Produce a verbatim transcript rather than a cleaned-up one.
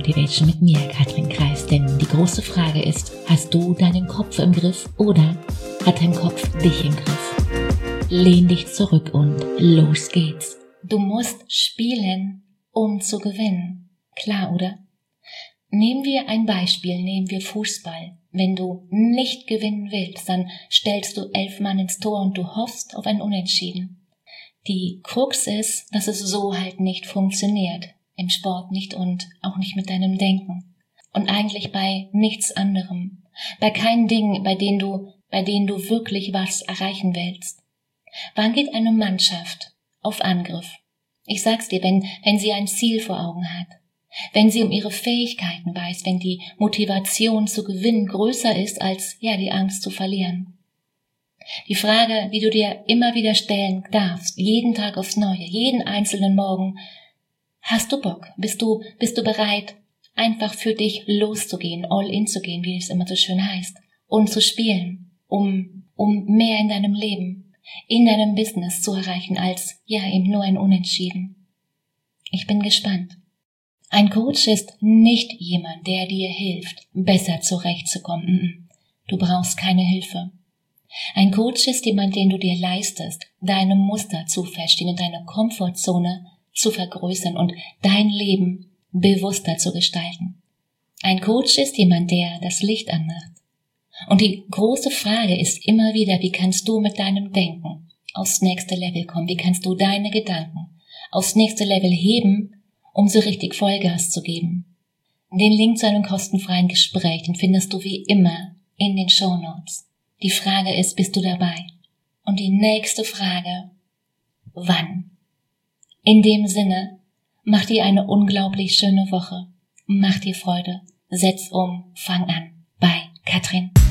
Motivation mit mir, Katrin Kreis. Denn die große Frage ist, hast du deinen Kopf im Griff oder hat dein Kopf dich im Griff? Lehn dich zurück und los geht's. Du musst spielen, um zu gewinnen. Klar, oder? Nehmen wir ein Beispiel, nehmen wir Fußball. Wenn du nicht gewinnen willst, dann stellst du elf Mann ins Tor und du hoffst auf ein Unentschieden. Die Krux ist, dass es so halt nicht funktioniert. Im Sport nicht und auch nicht mit deinem Denken. Und eigentlich bei nichts anderem. Bei keinen Dingen, bei denen du, bei denen du wirklich was erreichen willst. Wann geht eine Mannschaft auf Angriff? Ich sag's dir, wenn, wenn sie ein Ziel vor Augen hat. Wenn sie um ihre Fähigkeiten weiß, wenn die Motivation zu gewinnen größer ist als, ja, die Angst zu verlieren. Die Frage, die du dir immer wieder stellen darfst, jeden Tag aufs Neue, jeden einzelnen Morgen: Hast du Bock? Bist du, bist du bereit, einfach für dich loszugehen, all in zu gehen, wie es immer so schön heißt, und zu spielen, um, um mehr in deinem Leben, in deinem Business zu erreichen als, ja, eben nur ein Unentschieden? Ich bin gespannt. Ein Coach ist nicht jemand, der dir hilft, besser zurechtzukommen. Du brauchst keine Hilfe. Ein Coach ist jemand, den du dir leistest, deine Muster zu verstehen und deine Komfortzone zu vergrößern und dein Leben bewusster zu gestalten. Ein Coach ist jemand, der das Licht anmacht. Und die große Frage ist immer wieder, wie kannst du mit deinem Denken aufs nächste Level kommen? Wie kannst du deine Gedanken aufs nächste Level heben, um so richtig Vollgas zu geben? Den Link zu einem kostenfreien Gespräch, den findest du wie immer in den Shownotes. Die Frage ist, bist du dabei? Und die nächste Frage: Wann? In dem Sinne, mach dir eine unglaublich schöne Woche. Mach dir Freude. Setz um. Fang an. Bei Katrin.